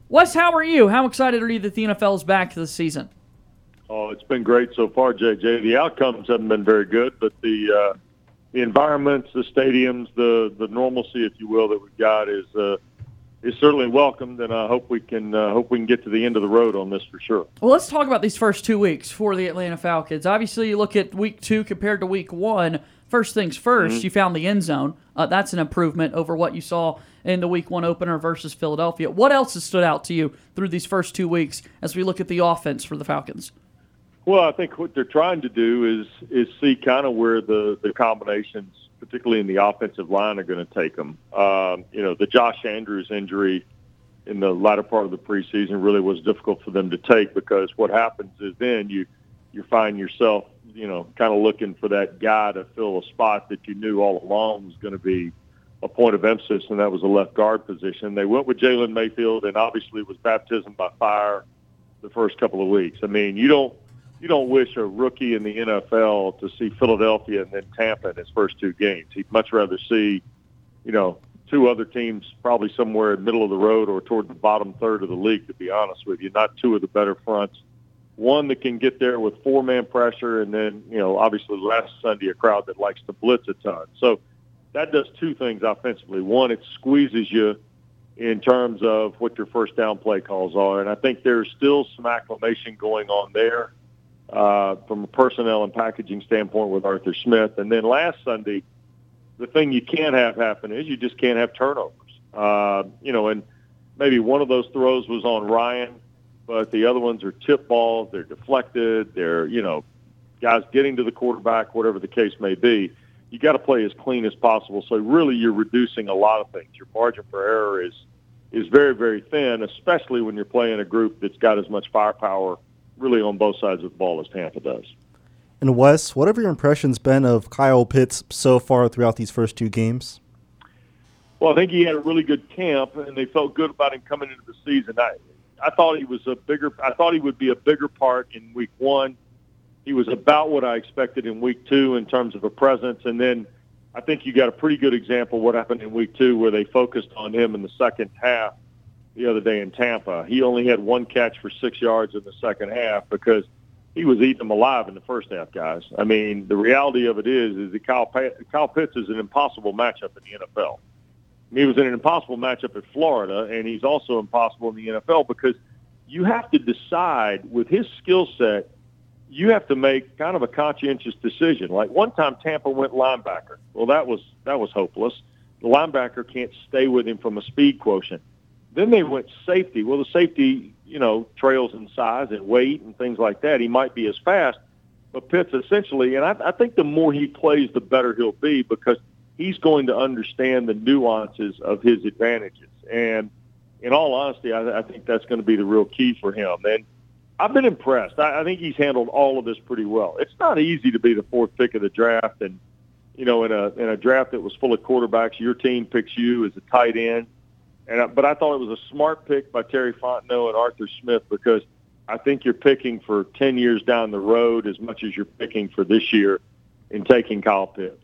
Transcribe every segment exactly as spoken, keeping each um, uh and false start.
Wes, how are you? How excited are you that the N F L is back this season? Oh, it's been great so far, J J. The outcomes haven't been very good, but the uh, the environments, the stadiums, the the normalcy, if you will, that we've got is uh, is certainly welcomed, and I hope we can uh, hope we can get to the end of the road on this for sure. Well, let's talk about these first two weeks for the Atlanta Falcons. Obviously, you look at week two compared to week one. First things first, mm-hmm. you found the end zone. Uh, that's an improvement over what you saw in the week one opener versus Philadelphia. What else has stood out to you through these first two weeks as we look at the offense for the Falcons? Well, I think what they're trying to do is is see kind of where the, the combinations, particularly in the offensive line, are going to take them. Um, you know, the Josh Andrews injury in the latter part of the preseason really was difficult for them to take, because what happens is then you you find yourself, you know, kind of looking for that guy to fill a spot that you knew all along was going to be a point of emphasis, and that was a left guard position. They went with Jalen Mayfield, and obviously it was baptism by fire the first couple of weeks. I mean, you don't you don't wish a rookie in the N F L to see Philadelphia and then Tampa in his first two games. He'd much rather see, you know, two other teams probably somewhere in the middle of the road or toward the bottom third of the league, to be honest with you, not two of the better fronts. One that can get there with four-man pressure, and then, you know, obviously last Sunday a crowd that likes to blitz a ton. So that does two things offensively. One, it squeezes you in terms of what your first down play calls are, and I think there's still some acclimation going on there uh, from a personnel and packaging standpoint with Arthur Smith. And then last Sunday, the thing you can't have happen is you just can't have turnovers. Uh, you know, and maybe one of those throws was on Ryan, but the other ones are tip balls, they're deflected, they're, you know, guys getting to the quarterback, whatever the case may be. You got to play as clean as possible. So really you're reducing a lot of things. Your margin for error is is very, very thin, especially when you're playing a group that's got as much firepower really on both sides of the ball as Tampa does. And Wes, what have your impressions been of Kyle Pitts so far throughout these first two games? Well, I think he had a really good camp, and they felt good about him coming into the season. I, I thought he was a bigger. I thought he would be a bigger part in week one. He was about what I expected in week two in terms of a presence, and then I think you got a pretty good example of what happened in week two, where they focused on him in the second half the other day in Tampa. He only had one catch for six yards in the second half because he was eating them alive in the first half, guys. I mean, the reality of it is, is that Kyle, Kyle Pitts is an impossible matchup in the N F L. He was in an impossible matchup at Florida, and he's also impossible in the N F L because you have to decide with his skill set, you have to make kind of a conscientious decision. Like one time Tampa went linebacker. Well, that was that was hopeless. The linebacker can't stay with him from a speed quotient. Then they went safety. Well, the safety, you know, trails in size and weight and things like that. He might be as fast, but Pitts essentially, and I, I think the more he plays, the better he'll be because he's going to understand the nuances of his advantages. And in all honesty, I, I think that's going to be the real key for him. And I've been impressed. I, I think he's handled all of this pretty well. It's not easy to be the fourth pick of the draft. And, you know, in a in a draft that was full of quarterbacks, your team picks you as a tight end. And I, but I thought it was a smart pick by Terry Fontenot and Arthur Smith because I think you're picking for ten years down the road as much as you're picking for this year in taking Kyle Pitts.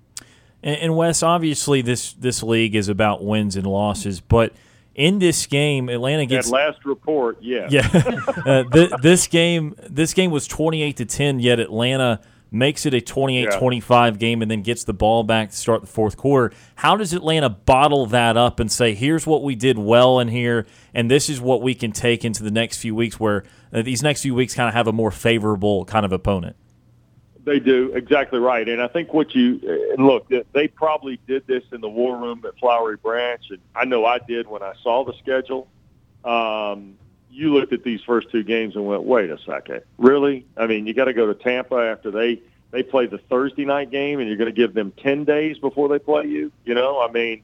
And, and Wes, obviously this, this league is about wins and losses, but in this game, Atlanta gets that last report. Yeah, yeah. uh, th- this game, this game was twenty-eight to ten. Yet Atlanta makes it a twenty-eight twenty-five yeah. game and then gets the ball back to start the fourth quarter. How does Atlanta bottle that up and say, "Here's what we did well in here, and this is what we can take into the next few weeks"? Where uh, these next few weeks kind of have a more favorable kind of opponent. They do, exactly right. And I think what you – look, they probably did this in the war room at Flowery Branch, and I know I did when I saw the schedule. Um, you looked at these first two games and went, wait a second, really? I mean, you got to go to Tampa after they, they play the Thursday night game, and you're going to give them ten days before they play you? You know, I mean,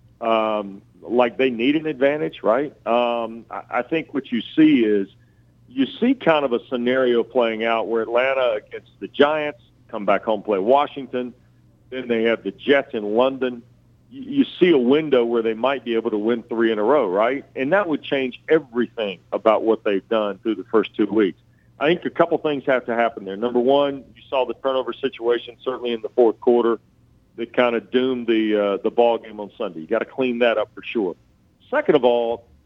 um, like they need an advantage, right? Um, I, I think what you see is – you see kind of a scenario playing out where Atlanta against the Giants, come back home, play Washington. Then they have the Jets in London. You, you see a window where they might be able to win three in a row, right? And that would change everything about what they've done through the first two weeks. I think a couple things have to happen there. Number one, you saw the turnover situation certainly in the fourth quarter that kind of doomed the uh, the ball game on Sunday. You got to clean that up for sure. Second of all,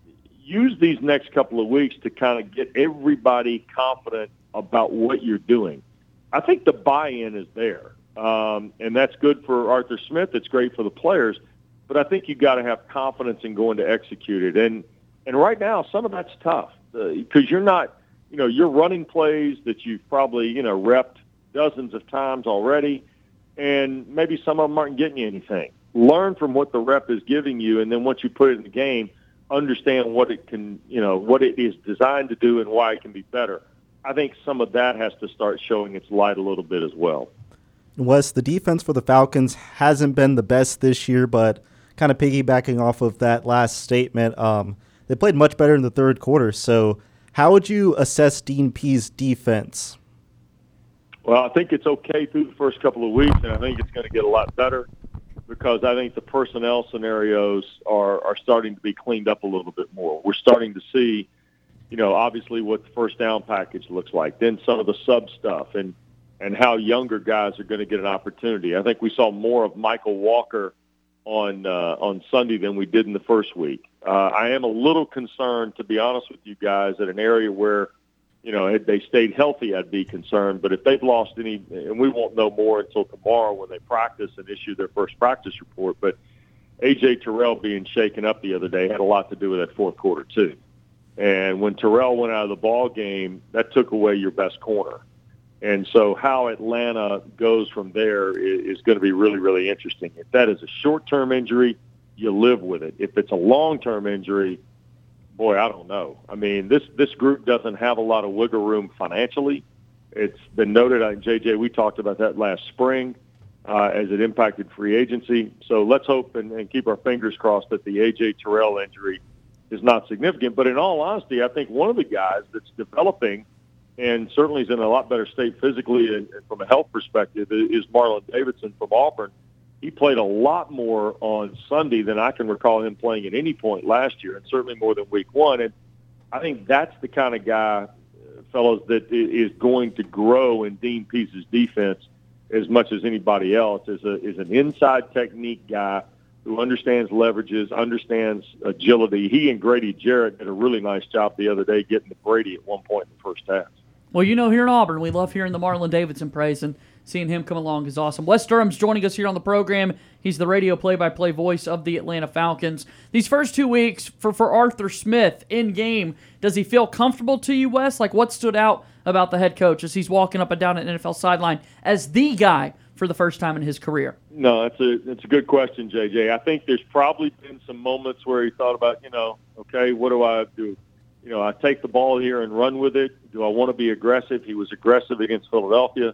use these next couple of weeks to kind of get everybody confident about what you're doing. I think the buy-in is there, um, and that's good for Arthur Smith. It's great for the players, but I think you got to have confidence in going to execute it. And and right now, some of that's tough because uh, you're not, you know, you're running plays that you've probably, you know, repped dozens of times already, and maybe some of them aren't getting you anything. Learn from what the rep is giving you, and then once you put it in the game, understand what it can, you know, what it is designed to do and why it can be better. I think some of that has to start showing its light a little bit as well. Wes, the defense for the Falcons hasn't been the best this year, but kind of piggybacking off of that last statement, um, they played much better in the third quarter. So how would you assess Dean Pees' defense? Well, I think it's okay through the first couple of weeks, and I think it's going to get a lot better because I think the personnel scenarios are, are starting to be cleaned up a little bit more. We're starting to see, you know, obviously what the first down package looks like, then some of the sub stuff, and, and how younger guys are going to get an opportunity. I think we saw more of Michael Walker on uh, on Sunday than we did in the first week. Uh, I am a little concerned, to be honest with you guys, at an area where, you know, if they stayed healthy, I'd be concerned. But if they've lost any, and we won't know more until tomorrow when they practice and issue their first practice report, but A J Terrell being shaken up the other day had a lot to do with that fourth quarter too. And when Terrell went out of the ball game, that took away your best corner. And so how Atlanta goes from there is, is going to be really, really interesting. If that is a short-term injury, you live with it. If it's a long-term injury, boy, I don't know. I mean, this, this group doesn't have a lot of wiggle room financially. It's been noted, I J J, we talked about that last spring uh, as it impacted free agency. So let's hope and, and keep our fingers crossed that the A J Terrell injury is not significant. But in all honesty, I think one of the guys that's developing and certainly is in a lot better state physically and, and from a health perspective is Marlon Davidson from Auburn. He played a lot more on Sunday than I can recall him playing at any point last year, and certainly more than week one. And I think that's the kind of guy, fellows, that is going to grow in Dean Pees' defense as much as anybody else, is, a, is an inside technique guy who understands leverages, understands agility. He and Grady Jarrett did a really nice job the other day getting to Brady at one point in the first half. Well, you know, here in Auburn, we love hearing the Marlon Davidson praise, and seeing him come along is awesome. Wes Durham's joining us here on the program. He's the radio play-by-play voice of the Atlanta Falcons. These first two weeks for, for Arthur Smith in-game, does he feel comfortable to you, Wes? Like, what stood out about the head coach as he's walking up and down an N F L sideline as the guy for the first time in his career? No, that's a that's a good question, J J. I think there's probably been some moments where he thought about, you know, okay, what do I do? You know, I take the ball here and run with it. Do I want to be aggressive? He was aggressive against Philadelphia.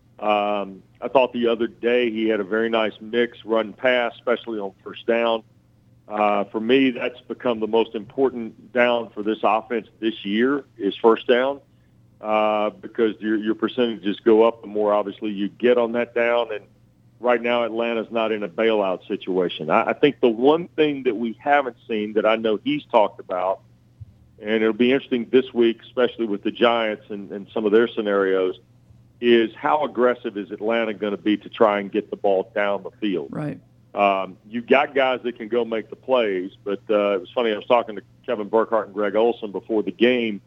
Um, I thought the other day he had a very nice mix, run pass, especially on first down. Uh, for me, that's become the most important down for this offense this year is first down uh, because your, your percentages go up the more obviously you get on that down. And right now Atlanta's not in a bailout situation. I, I think the one thing that we haven't seen that I know he's talked about, and it'll be interesting this week, especially with the Giants and, and some of their scenarios, is how aggressive is Atlanta going to be to try and get the ball down the field? Right. Um, you've got guys that can go make the plays, but uh, it was funny. I was talking to Kevin Burkhardt and Greg Olson before the game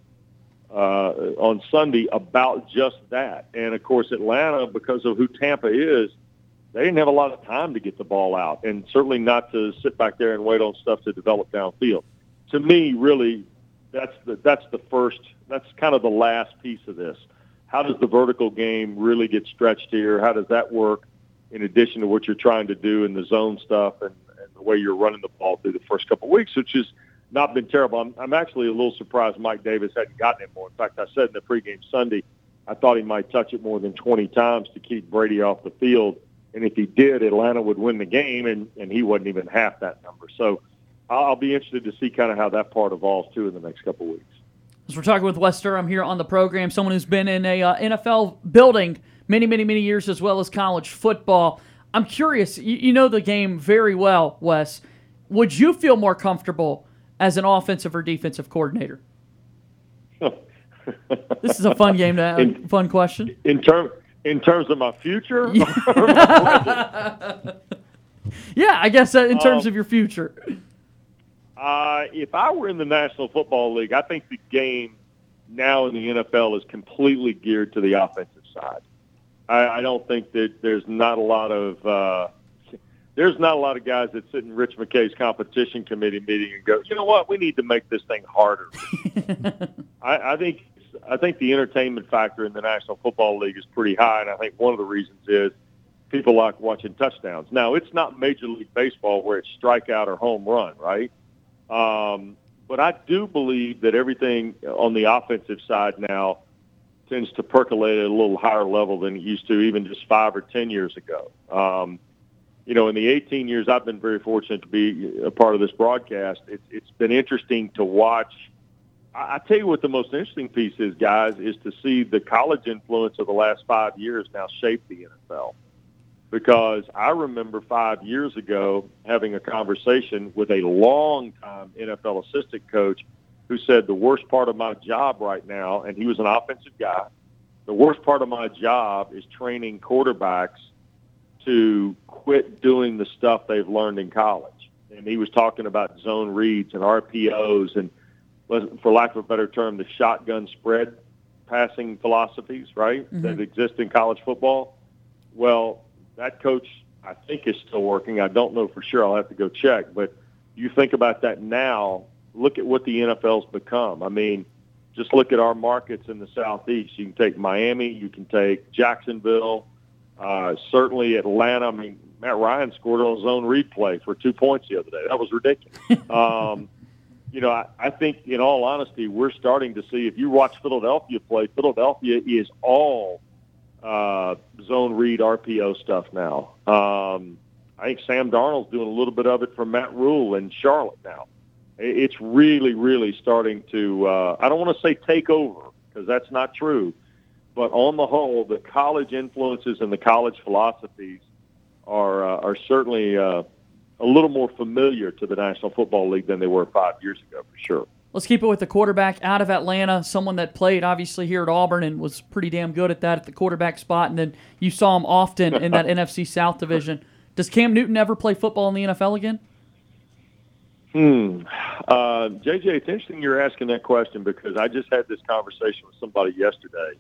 uh, on Sunday about just that. And, of course, Atlanta, because of who Tampa is, they didn't have a lot of time to get the ball out, and certainly not to sit back there and wait on stuff to develop downfield. To me, really, that's the, that's the first – that's kind of the last piece of this. How does the vertical game really get stretched here? How does that work in addition to what you're trying to do in the zone stuff and, and the way you're running the ball through the first couple of weeks, which has not been terrible. I'm, I'm actually a little surprised Mike Davis hadn't gotten it more. In fact, I said in the pregame Sunday I thought he might touch it more than twenty times to keep Brady off the field. And if he did, Atlanta would win the game, and, and he wasn't even half that number. So I'll be interested to see kind of how that part evolves, too, in the next couple of weeks. As we're talking with Wes Durham here on the program, someone who's been in a uh, N F L building many, many, many years as well as college football. I'm curious, you, you know the game very well, Wes. Would you feel more comfortable as an offensive or defensive coordinator? This is a fun game to have, in, fun question. In, term, in terms of my future? Yeah, I guess uh, in terms um, of your future. Uh, if I were in the National Football League, I think the game now in the N F L is completely geared to the offensive side. I, I don't think that there's not a lot of uh, there's not a lot of guys that sit in Rich McKay's competition committee meeting and go, you know what, we need to make this thing harder. I, I think I think the entertainment factor in the National Football League is pretty high, and I think one of the reasons is people like watching touchdowns. Now, it's not Major League Baseball where it's strikeout or home run, right? Um, but I do believe that everything on the offensive side now tends to percolate at a little higher level than it used to even just five or ten years ago. Um, you know, in the eighteen years I've been very fortunate to be a part of this broadcast, it, it's been interesting to watch. I, I tell you what the most interesting piece is, guys, is to see the college influence of the last five years now shape the N F L. Because I remember five years ago having a conversation with a long-time N F L assistant coach who said the worst part of my job right now, and he was an offensive guy, the worst part of my job is training quarterbacks to quit doing the stuff they've learned in college. And he was talking about zone reads and R P Os and, for lack of a better term, the shotgun spread passing philosophies, right, mm-hmm. that exist in college football. Well, that coach, I think, is still working. I don't know for sure. I'll have to go check. But you think about that now, look at what the N F L's become. I mean, just look at our markets in the Southeast. You can take Miami. You can take Jacksonville. Uh, certainly Atlanta. I mean, Matt Ryan scored on his own read play for two points the other day. That was ridiculous. um, you know, I, I think, in all honesty, we're starting to see, if you watch Philadelphia play, Philadelphia is all uh, zone read R P O stuff now. Um, I think Sam Darnold's doing a little bit of it for Matt Rule in Charlotte now. It's really, really starting to, uh, I don't want to say take over, because that's not true, but on the whole, the college influences and the college philosophies are uh, are certainly uh, a little more familiar to the National Football League than they were five years ago, for sure. Let's keep it with the quarterback out of Atlanta, someone that played obviously here at Auburn and was pretty damn good at that at the quarterback spot, and then you saw him often in that N F C South division. Does Cam Newton ever play football in the N F L again? Hmm. Uh, J J, it's interesting you're asking that question, because I just had this conversation with somebody yesterday.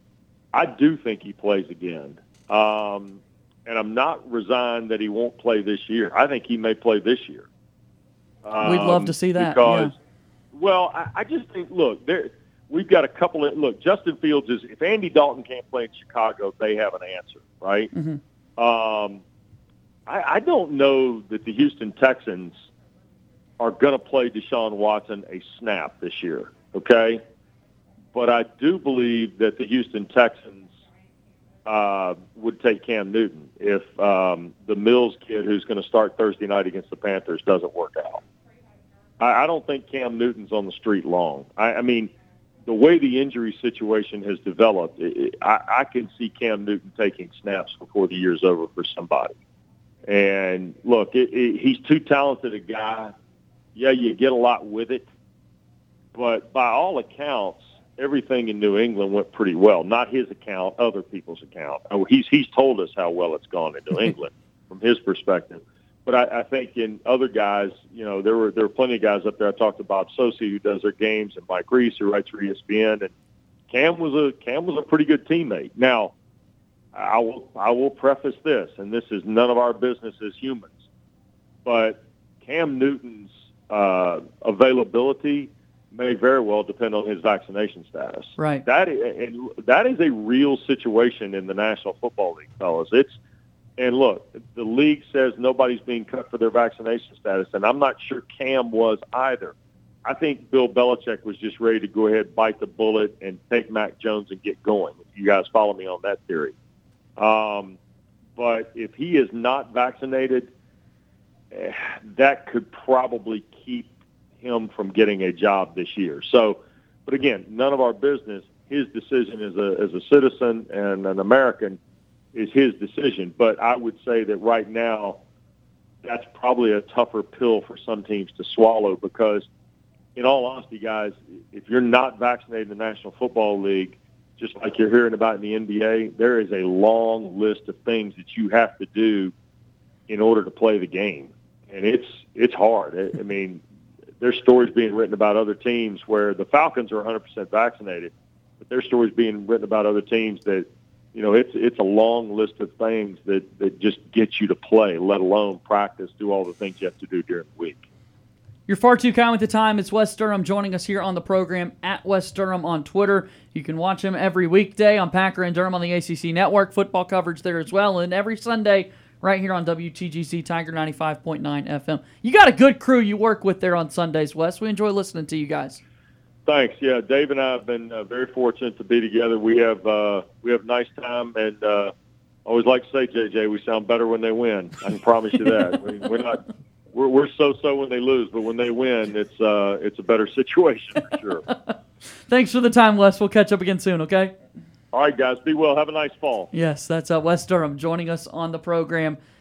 I do think he plays again. Um, and I'm not resigned that he won't play this year. I think he may play this year. Um, We'd love to see that. Because, yeah. Well, I, I just think, look, there we've got a couple of – look, Justin Fields is – if Andy Dalton can't play in Chicago, they have an answer, right? Mm-hmm. Um, I, I don't know that the Houston Texans are going to play Deshaun Watson a snap this year, okay? But I do believe that the Houston Texans uh, would take Cam Newton if um, the Mills kid, who's going to start Thursday night against the Panthers, doesn't work out. I, I don't think Cam Newton's on the street long. I, I mean, the way the injury situation has developed, it, it, I, I can see Cam Newton taking snaps before the year's over for somebody. And, look, it, it, he's too talented a guy. Yeah, you get a lot with it. But by all accounts, everything in New England went pretty well. Not his account, other people's account. Oh, he's he's told us how well it's gone in New England from his perspective. But I, I think in other guys, you know, there were there were plenty of guys up there. I talked to Bob Sosi, who does their games, and Mike Reese, who writes for E S P N. And Cam was a Cam was a pretty good teammate. Now, I will I will preface this, and this is none of our business as humans, but Cam Newton's uh, availability may very well depend on his vaccination status. Right. That is, and that is a real situation in the National Football League, fellas. It's and look, the league says nobody's being cut for their vaccination status, and I'm not sure Cam was either. I think Bill Belichick was just ready to go ahead, bite the bullet, and take Mac Jones and get going. If you guys follow me on that theory, um, but if he is not vaccinated, eh, that could probably keep him from getting a job this year. So, but again, none of our business. His decision as a as a citizen and an American is his decision. But I would say that right now, that's probably a tougher pill for some teams to swallow, because, in all honesty, guys, if you're not vaccinated in the National Football League, just like you're hearing about in the N B A, there is a long list of things that you have to do in order to play the game, and it's it's hard. I mean, there's stories being written about other teams where the Falcons are one hundred percent vaccinated, but there's stories being written about other teams that, you know, it's it's a long list of things that, that just get you to play, let alone practice, do all the things you have to do during the week. You're far too kind with the time. It's Wes Durham joining us here on the program at Wes Durham on Twitter. You can watch him every weekday on Packer and Durham on the A C C Network. Football coverage there as well. And every Sunday right here on W T G C Tiger ninety-five point nine F M. You got a good crew you work with there on Sundays, Wes. We enjoy listening to you guys. Thanks. Yeah, Dave and I have been uh, very fortunate to be together. We have uh, we have a nice time, and uh, I always like to say, J J, we sound better when they win. I can promise you that. we, we're not we're we're so-so when they lose, but when they win, it's uh, it's a better situation for sure. Thanks for the time, Wes. We'll catch up again soon. Okay. All right, guys. Be well. Have a nice fall. Yes, that's uh, Wes Durham joining us on the program